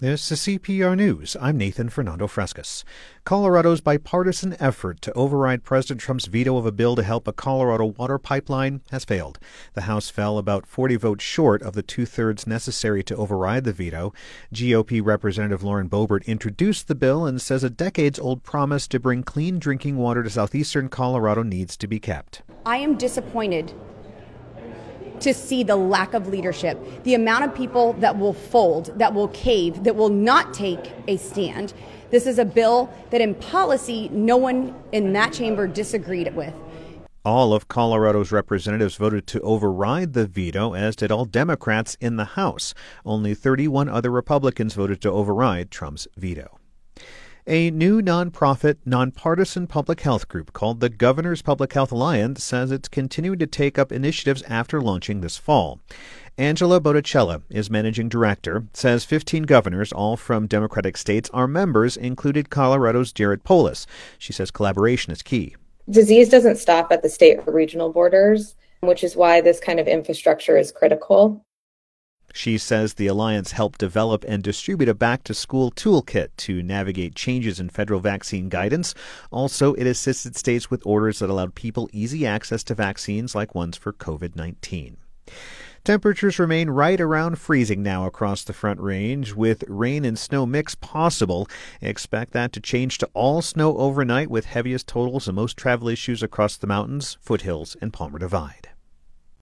This is CPR News. I'm Nathan Fernando Frescas. Colorado's bipartisan effort to override President Trump's veto of a bill to help a Colorado water pipeline has failed. The House fell about 40 votes short of the two-thirds necessary to override the veto. GOP Representative Lauren Boebert introduced the bill and says a decades-old promise to bring clean drinking water to southeastern Colorado needs to be kept. I am disappointed to see the lack of leadership, the amount of people that will fold, that will cave, that will not take a stand. This is a bill that in policy no one in that chamber disagreed with. All of Colorado's representatives voted to override the veto, as did all Democrats in the House. Only 31 other Republicans voted to override Trump's veto. A new nonprofit, nonpartisan public health group called the Governor's Public Health Alliance says it's continuing to take up initiatives after launching this fall. Angela Botticella is managing director, says 15 governors, all from Democratic states, are members, included Colorado's Jared Polis. She says collaboration is key. Disease doesn't stop at the state or regional borders, which is why this kind of infrastructure is critical. She says the alliance helped develop and distribute a back-to-school toolkit to navigate changes in federal vaccine guidance. Also, it assisted states with orders that allowed people easy access to vaccines like ones for COVID-19. Temperatures remain right around freezing now across the Front Range, with rain and snow mix possible. Expect that to change to all snow overnight, with heaviest totals and most travel issues across the mountains, foothills, and Palmer Divide.